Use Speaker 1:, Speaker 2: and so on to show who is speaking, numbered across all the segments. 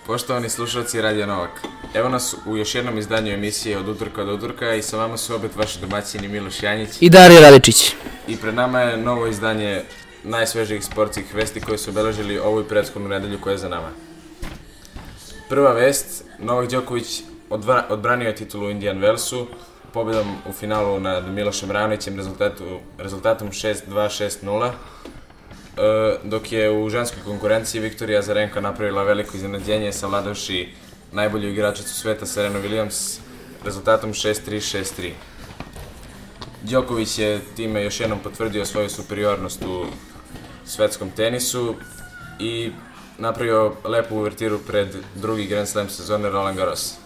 Speaker 1: Poštovani slušalci Radio Novak, evo nas u još jednom izdanju emisije Od utorka do utorka i sa vama su opet vaši domaćini Miloš Janjić
Speaker 2: i Dario Radičić.
Speaker 1: I pred nama je novo izdanje najsvežijih sportskih vesti koje su obeležili ovu i prethodnu nedelju koja je za nama. Prva vest, Novak Đoković odbranio je titulu u Indian Wellsu pobjedom u finalu nad Milošem Raonićem rezultatom 6-2, 6-0, dok je u ženskoj konkurenciji Viktorija Azarenka napravila veliko iznenađenje savladavši najbolju igračicu sveta Serenu Williams rezultatom 6-3, 6-3. Đoković je time još jednom potvrdio svoju superiornost u svetskom tenisu i napravio lepu uvertiru pred drugi Grand Slam sezone Roland Garros.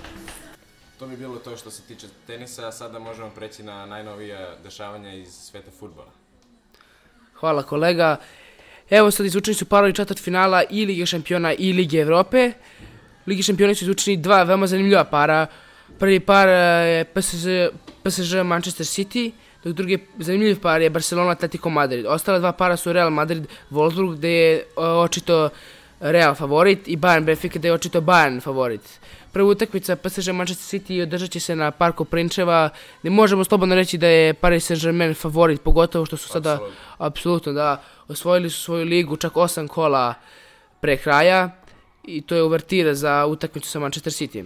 Speaker 1: To bi bilo to što se tiče tenisa, a sada možemo preći na najnovija dešavanja iz sveta fudbala.
Speaker 2: Hvala kolega. Evo sad izvučeni su parovi četvrtfinala i Lige šampiona i Lige Evrope. Ligi šampiona su izvučeni dva veoma zanimljiva para. Prvi par je PSG Manchester City, dok drugi zanimljiv par je Barcelona Atletico Madrid. Ostala dva para su Real Madrid Wolfsburg, gde je očito Real favorit, i Bayern Benfica, gde je očito Bayern favorit. Prva utakmica PSG Manchester City održat će se na Parku Prinčeva, gde možemo slobodno reći da je Paris Saint-Germain favorit, pogotovo što su sada apsolutno da osvojili su svoju ligu čak 8 kola pre kraja, i to je uvertira za utakmicu sa Manchester City.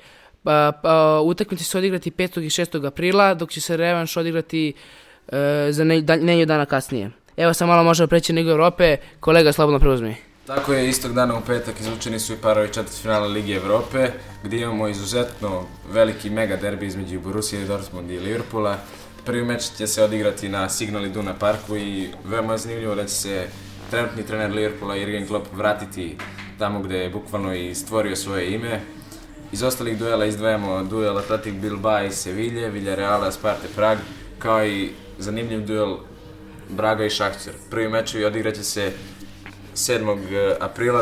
Speaker 2: Utakmice se odigrati 5. i 6. aprila, dok će se revanš odigrati za nedelju dana kasnije. Evo sad malo možemo preći na Ligu Evrope, kolega slobodno preuzmi.
Speaker 1: Tako je, istog dana u petak izvučeni su i parovi četvrtfinala Lige Evrope, gdje imamo izuzetno veliki mega derbi između Borussije Dortmund i Liverpoola. Prvi meč će se odigrati na Signal Iduna Parku i veoma je zanimljivo da će se trenutni trener Liverpoola Jurgen Klopp vratiti tamo gdje je bukvalno i stvorio svoje ime. Iz ostalih duela izdvajamo duel Athletic Bilbao i Sevilla, Villarreala, Sparte Prag, kao i zanimljiv duel Braga i Šahter. Prvi mečevi odigraće se 7. aprila,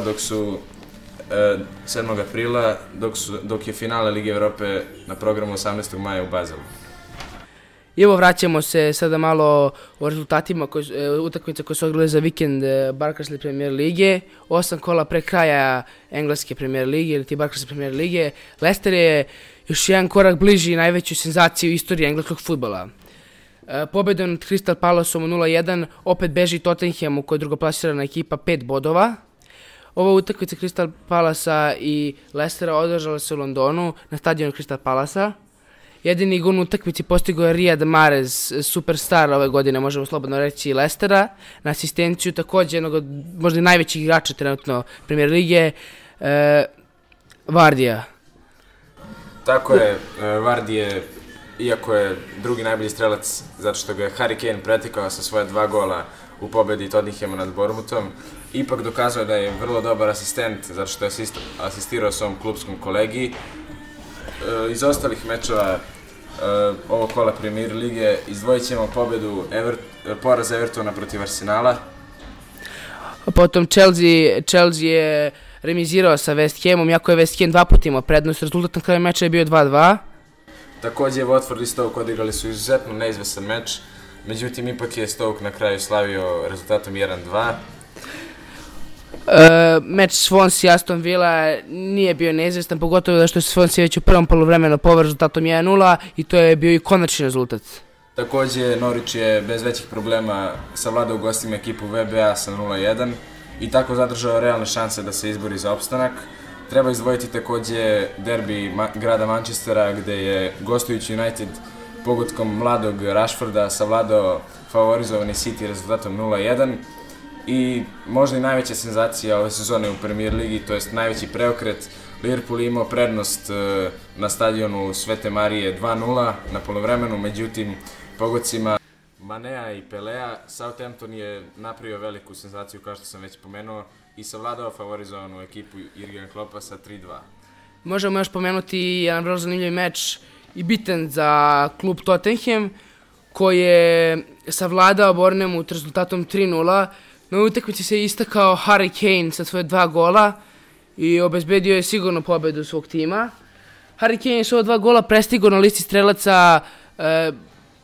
Speaker 1: dok je finale Lige Evrope na programu 18. maja u Bazelu.
Speaker 2: I evo vraćamo se sada malo o rezultatima utakmice koje su odigrale za vikend Barclays Premier Lige. 8 kola pre kraja engleske Premier Lige ili ti Barclays Premier Lige. Leicester je još jedan korak bliži najvećoj senzaciji u istoriji engleskog fudbala. Pobedom nad Crystal Palaceom 0-1 opet beži Tottenhamu, koja je drugoplasirana ekipa 5 bodova. Ova utakmica Crystal Palacea i Leicestera održala se u Londonu na stadionu Crystal Palacea. Jedini gol u utakmici postigao je Riyad Mahrez, superstar ove godine, možemo slobodno reći, Leicestera, na asistenciju također jednog od možda najvećih igrača trenutno Premier Lige, Vardija.
Speaker 1: Tako je, Vardy je, iako je drugi najbolji strelac, zato što ga je Harry Kane pretekao sa svoje 2 gola u pobedi Tottenhama nad Bournemouthom, ipak dokazuje da je vrlo dobar asistent, zato što je asistirao svom klubskom kolegi. Iz ostalih mečeva ovog kola Premier Lige izdvojit ćemo pobedu poraz Evertona protiv Arsenala.
Speaker 2: Potom Chelsea je remizirao sa West Hamom, jako je West Ham 2 puta imao prednost, rezultat na kraju meča je bio 2-2.
Speaker 1: Također Watford i Stoke odigrali su izuzetno neizvesan meč, međutim ipak je Stoke na kraju slavio rezultatom 1-2.
Speaker 2: Meč Swansea i Aston Villa nije bio neizvestan, pogotovo da što je Swansea već u prvom poluvremenu poveo rezultatom 1-0 i to je bio i konačni rezultat.
Speaker 1: Također Norwich je bez većih problema savladao gostima ekipu VBA sa 0-1 i tako zadržao realne šanse da se izbori za opstanak. Treba izdvojiti također derbi grada Manchestera, gdje je gostujući United pogodkom mladog Rashforda savladao favorizovani City rezultatom 0-1. I možda i najveća senzacija ove sezone u Premier Ligi, to jest najveći preokret. Liverpool je imao prednost na stadionu Svete Marije 2-0 na poluvremenu, međutim pogodcima Manea i Pelea Southampton je napravio veliku senzaciju, kao što sam već pomenuo, i savladao favorizovanu ekipu Jurgena Kloppa sa 3-2.
Speaker 2: Možemo još pomenuti jedan vrlo zanimljiv meč i bitan za klub Tottenham, koji je savladao Bournemouth rezultatom 3-0. Na utakmici se istakao Harry Kane sa svoje 2 gola i obezbedio je sigurno pobedu svog tima. Harry Kane je svoje 2 gola prestigao na listi strelaca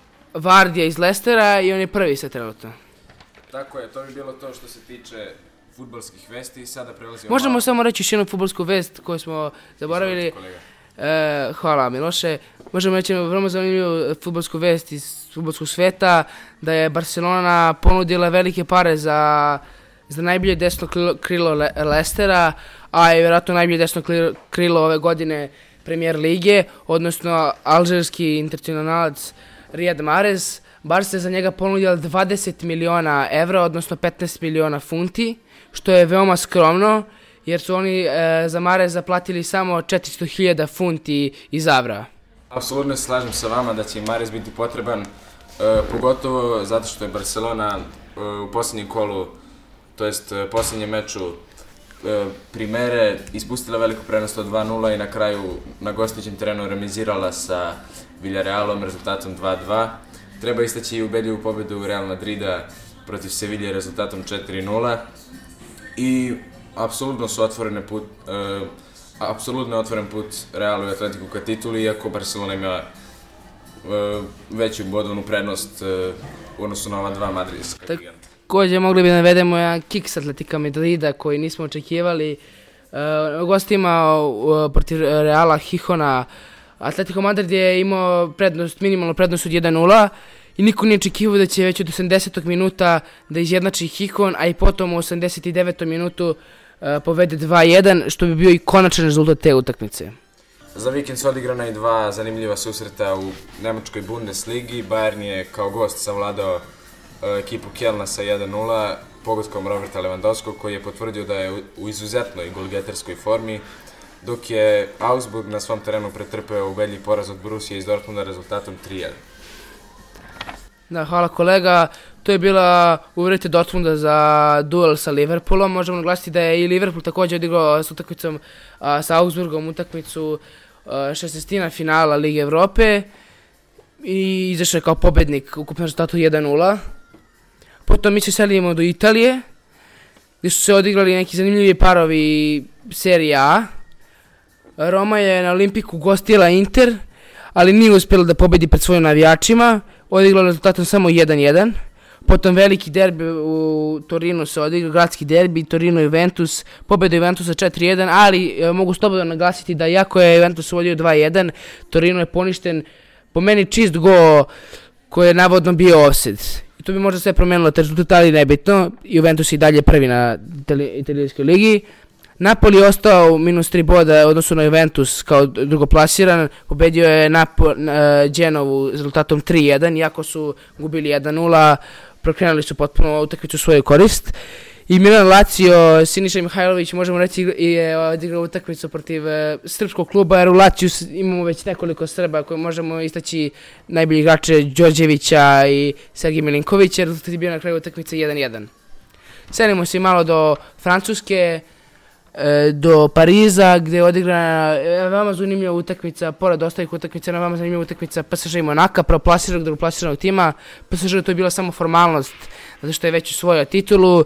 Speaker 2: Vardija iz Leicestera i on je prvi sad trenutno.
Speaker 1: Tako je, to bi bilo to što se tiče fudbalskih vesti i sada prelazimo...
Speaker 2: Možemo samo reći još jednu fudbalsku vest koju smo zaboravili. Hvala Miloše. Možemo reći vrlo zanimljivu fudbalsku vest iz fudbalskog sveta, da je Barcelona ponudila velike pare za najbolje desno krilo Leicestera, a i vjerojatno najbolje desno krilo ove godine Premier lige, odnosno alžirski internacionalac Riyad Mahrez. Barca je za njega ponudila 20 miliona evra, odnosno 15 miliona funti, što je veoma skromno, jer su oni za Mahreza platili samo 400.000 funti iz Avra.
Speaker 1: Apsolutno se slažem sa vama da će im Mahrez biti potreban, pogotovo zato što je Barcelona u posljednjem kolu, to jest posljednjem meču Primere, ispustila veliku prednost od 2-0 i na kraju na gostujućem terenu remizirala sa Villarrealom rezultatom 2-2. Treba istaći i ubedljivu pobedu Real Madrida protiv Sevilje rezultatom 4-0 i apsolutno je otvoren put Realu i Atletiku ka tituli, iako Barcelona ima veću bodovnu prednost u odnosu na ova dva madridska giganta.
Speaker 2: Također mogli bi navedemo jedan kiks Atletika Madrida koji nismo očekivali. Gostima protiv Reala Hihona. Atletico Madrid je imao minimalnu prednost od 1-0 i niko nije očekivao da će već od 80. minuta da izjednači Hihon, a i potom u 89. minutu povede 2-1, što bi bio i konačan rezultat te utakmice.
Speaker 1: Za vikend su odigrana i dva zanimljiva susreta u nemačkoj Bundesligi. Bayern je kao gost savladao ekipu Kjelna sa 1-0 pogodkom Roberta Lewandowskog, koji je potvrdio da je u izuzetnoj golgeterskoj formi, dok je Augsburg na svom terenu pretrpeo ubedljiv poraz od Borussije iz Dortmunda rezultatom 3-1.
Speaker 2: Da, hvala kolega. To je bila uvreda Dortmunda za duel sa Liverpoolom. Možemo naglasiti da je i Liverpool također odigrao s utakmicom sa Augsburgom utakmicu 16. finala Lige Evrope i izašao je kao pobednik ukupno rezultatu 1-0. Potom mi se selimo do Italije, gdje su se odigrali neki zanimljivi parovi Serije A. Roma je na Olimpiku gostila Inter, ali nije uspjela da pobedi pred svojim navijačima, odigrala rezultatom samo 1-1. Potom veliki derbi u Torinu se odigrao, gradski derbi, Torino-Juventus, pobjeda Juventusa 4-1, ali mogu slobodno naglasiti da iako je Juventus vodio 2-1, Torino je poništen po meni čist go koji je navodno bio offside. I to bi možda sve promenilo te rezultate, ali nebitno. Juventus je i dalje prvi na italijanskoj ligi. Napoli je ostao minus 3 boda odnosno na Juventus kao drugoplasiran. Pobedio je Genovu rezultatom 3-1, iako su gubili 1-0, prokrenuli su potpuno utakmicu u svoju korist. I Milan Lazio, Siniša Mihajlović, možemo reći, je odigrao utakmicu protiv srpskog kluba, jer u Laziju imamo već nekoliko Srba koje možemo istaći najbolji igrače Đorđevića i Sergej Milinkovića, rezultat je bio na kraju utakmice 1-1. Selimo se malo do Francuske, do Pariza, gdje je odigrana veoma zanimljiva utakmica, pored ostalih utakmica, veoma zanimljiva utakmica PSG i Monaka, prvoplasiranog, drugoplasiranog tima. PSG to je bila samo formalnost, zato što je već usvojio titulu.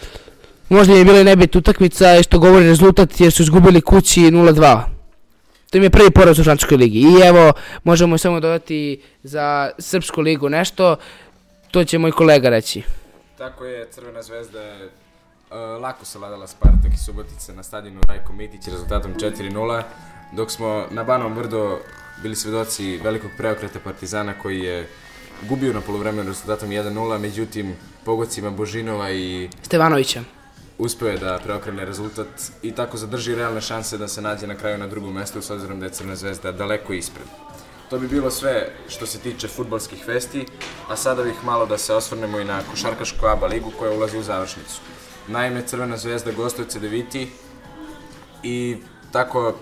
Speaker 2: Možda je bila i nebitna utakmica, što govori rezultat, jer su izgubili kući 0-2. To im je prvi poraz u Francuskoj ligi. I evo, možemo samo dodati za Srpsku ligu nešto, to će moj kolega reći.
Speaker 1: Tako je, Crvena zvezda je lako savladala Spartak i Subotice na stadionu Rajko Mitić rezultatom 4-0, dok smo na Banovom Brdu bili svedoci velikog preokreta Partizana koji je gubio na poluvremenu rezultatom 1-0, međutim pogodcima Božinova i
Speaker 2: Stevanovića
Speaker 1: uspeo je da preokrene rezultat i tako zadrži realne šanse da se nađe na kraju na drugom mestu, s obzirom da je Crvena zvezda daleko ispred. To bi bilo sve što se tiče fudbalskih vesti, a sada bih malo da se osvrnemo i na košarkašku ABA ligu koja ulazi u završnicu. Naime, Crvena zvezda gostuje Cedeviti i tako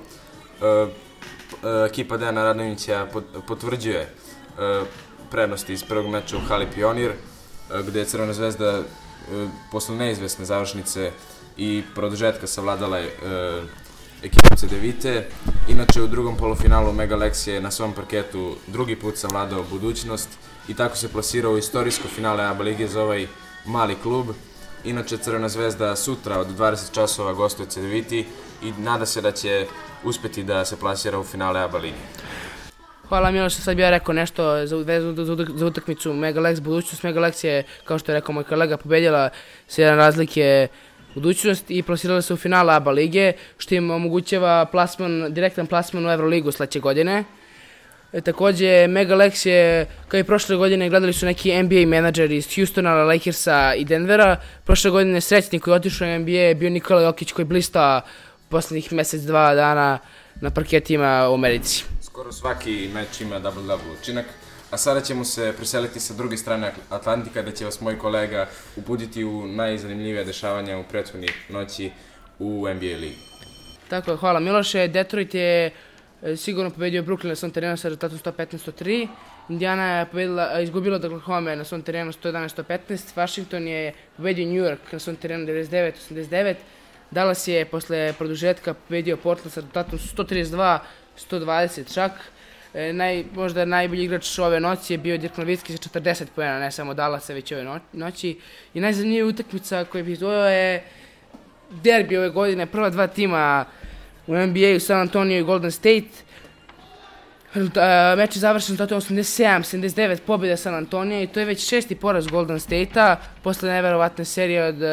Speaker 1: ekipa Dejana Radonjića potvrđuje prednosti iz prvog meča u hali Pionir, gdje je Crvena zvezda posle neizvesne završnice i produžetka savladala ekipu Cedevite. Inače, u drugom polufinalu Mega Lex je na svom parketu drugi put savladao Budućnost i tako se plasirao u istorijsko finale ABA lige za ovaj mali klub. Inače, Crvena zvezda sutra od 20 časova gostuje Cedeviti i nada se da će uspjeti da se plasira u finale ABA lige.
Speaker 2: Hvala Miloš, sad bih ja rekao nešto za utakmicu Mega Lex Budućnost. Mega Lex je, kao što je rekao moj kolega, pobedila s jedan razlike budućnost i plasirali se u finale ABA lige, što im omogućava direktan plasman u Euroligu sledeće godine. Takođe, Mega Lex je, kao i prošle godine, gledali su neki NBA menadžeri iz Houstona, Lakersa i Denvera. Prošle godine srećni koji je otišao u NBA je bio Nikola Jokić, koji blista poslednjih mesec-dva dana na parketima u Americi.
Speaker 1: Skoro svaki meč ima double-double učinak, a sada ćemo se preseliti sa druge strane Atlantika, da će vas moj kolega uputiti u najzanimljivije dešavanja u prethodnih noći u NBA ligi.
Speaker 2: Tako je, hvala Miloše. Detroit je sigurno pobedio Brooklyn na svom terenu sa rezultatom 115-103. Indiana je izgubila od Oklahoma na svom terenu 111-115. Washington je pobedio New York na svom terenu 99-89. Dallas je posle produžetka pobedio Portland sa rezultatom 132-120 čak. Možda najbolji igrač ove noći je bio Dirk Nowitzki sa 40 poena, ne samo Dallasa, već ove noći. I najzanimljivija utakmica koju bih izdvojio je derbi ove godine, prva dva tima u NBA-u, San Antonio i Golden State. Meč je završen rezultatom 87-79 pobjeda San Antonija i to je već 6. poraz Golden State-a posle neverovatne serije od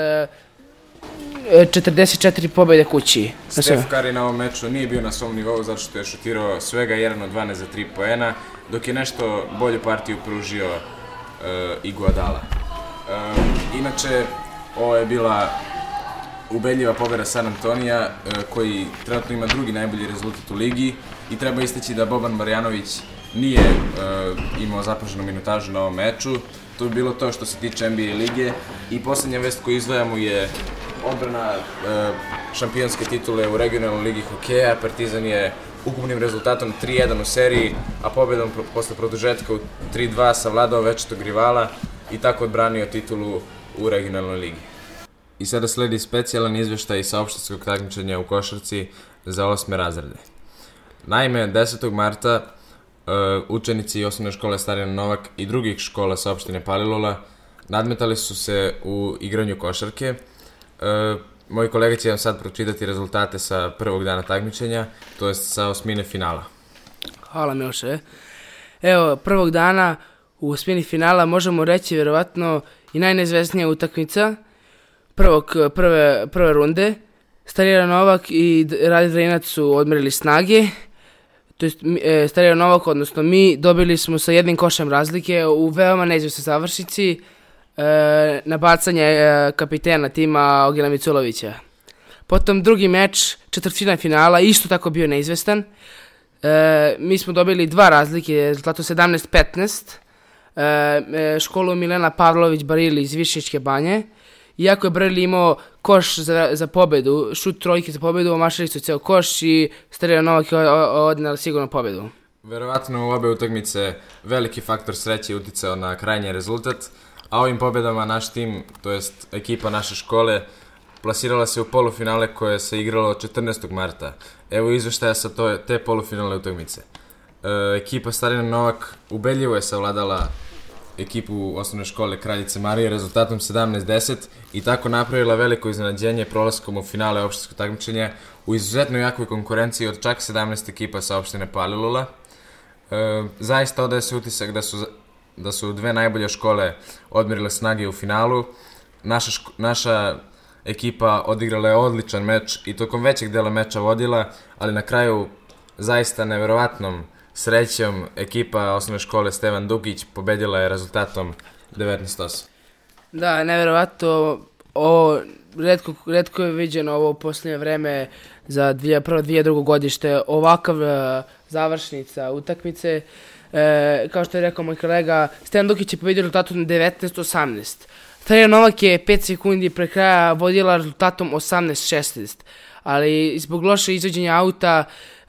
Speaker 2: 44 pobjede kući.
Speaker 1: Steph Curry na ovom meču nije bio na svom nivou zato što je šutirao svega 1 od 12 za 3 poena, dok je nešto bolju partiju pružio Iguodala. Inače, ovo je bila ubedljiva pobjeda San Antonija, koji trenutno ima drugi najbolji rezultat u ligi, i treba istaći da Boban Marjanović nije imao zapaženu minutažu na ovom meču. To je bilo to što se tiče NBA lige, i poslednja vest koju izdvajamo je odbrana šampionske titule u regionalnoj ligi hokeja. Partizan je ukupnim rezultatom 3-1 u seriji, a pobjedom posle produžetka u 3-2 savladao večitog rivala i tako odbranio titulu u regionalnoj ligi. I sada sledi specijalan izveštaj sa opštinskog takmičenja u košarci za 8. razrede. Naime, 10. marta učenici osnovne škole Starina Novak i drugih škola sa opštine Palilula nadmetali su se u igranju košarke. Moj kolega će vam sad pročitati rezultate sa prvog dana takmičenja, to jest sa osmine finala.
Speaker 2: Hvala Miloše. Evo, prvog dana u osmini finala možemo reći verovatno i najneizvesnija utakmica prve runde. Starina Novak i Rade Drinac su odmerili snage. To jest, Starina Novak, odnosno mi, dobili smo sa jednim košem razlike u veoma neizvesnoj završnici na bacanje kapitena tima Ogena Miculovića. Potom drugi meč, četvrtina finala, isto tako bio neizvestan. Mi smo dobili dva razlike, rezultatom 17-15. Školu Milena Pavlović Barili iz Višnjičke banje. Iako je Barili imao koš za pobedu, šut trojke za pobedu, omašali su ceo koš i Starina Novak je odnela sigurno pobedu.
Speaker 1: Verovatno u obe utakmice veliki faktor sreće je uticao na krajnji rezultat, a ovim pobedama naš tim, to jest ekipa naše škole, plasirala se u polufinale koje se igralo 14. marta. Evo izveštaja sa te polufinalne utakmice. Ekipa Starina Novak ubedljivo je savladala ekipu osnovne škole Kraljice Marije rezultatom 17-10 i tako napravila veliko iznenađenje prolaskom u finale opštinskog takmičenja u izuzetno jakoj konkurenciji od čak 17 ekipa sa opštine Palilula. Zaista odaje se utisak da su dve najbolje škole odmerile snage u finalu. Naša ekipa odigrala je odličan meč i tokom većeg dela meča vodila, ali na kraju zaista neverovatnom srećom ekipa osnovne škole Stevan Dukić pobedila je rezultatom 19-8.
Speaker 2: Da, neverovatno, ovo retko je viđeno ovo u posljednje vreme za prvo 2002. godište, ovakav završnica utakmice. Kao što je rekao moj kolega, Stevan Dukić je pobedio rezultatom 19-18. Starina Novak je 5 sekundi pre kraja vodila rezultatom 18-16, ali zbog loše izvođenja auta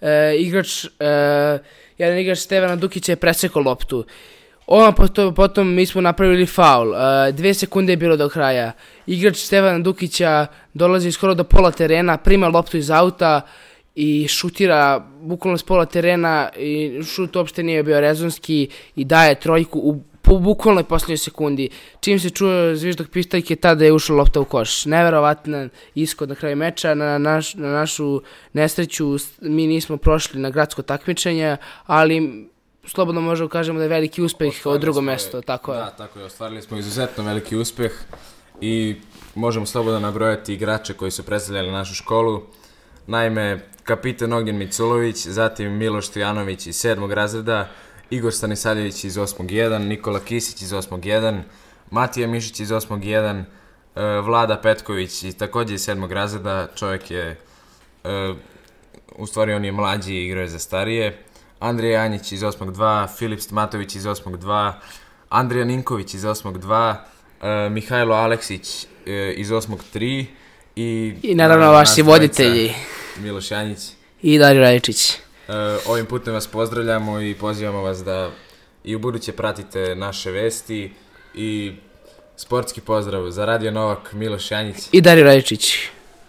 Speaker 2: jedan igrač Stevana Dukića je presekao loptu. Potom mi smo napravili faul. 2 sekunde je bilo do kraja. Igrač Stevana Dukića dolazi skoro do pola terena, prima loptu iz auta i šutira bukvalno s pola terena i šut uopšte nije bio rezonski i daje trojku u bukvalnoj posljednjoj sekundi. Čim se čuo zviždok pištaljke, tada je ušla lopta u koš. Neverovatan ishod na kraju meča. Na našu nesreću mi nismo prošli na gradsko takmičenje, ali slobodno možemo kažemo da je veliki uspeh od drugo mesto. Tako je.
Speaker 1: Da, tako je. Ostvarili smo izuzetno veliki uspeh i možemo slobodno nabrojati igrače koji su predstavljali našu školu. Naime, kapitan Ognjen Miculović, zatim Miloš Stojanović iz 7. razreda, Igor Stanisaljević iz 8.1, Nikola Kisić iz 8.1, Matija Mišić iz 8.1, Vlada Petković i također iz 7. razreda, čovjek je, u stvari on je mlađi i igrao je za starije, Andrija Janjić iz 8.2, Filip Stmatović iz 8.2, Andrija Ninković iz 8.2, Mihajlo Aleksić iz 8.3 i
Speaker 2: naravno vaši voditelji
Speaker 1: Miloš Janjić
Speaker 2: i Dario Rajičić.
Speaker 1: Ovim putem vas pozdravljamo i pozivamo vas da i u buduće pratite naše vesti i sportski pozdrav za Radio Novak, Miloš Janjić
Speaker 2: i Dario Rajičić.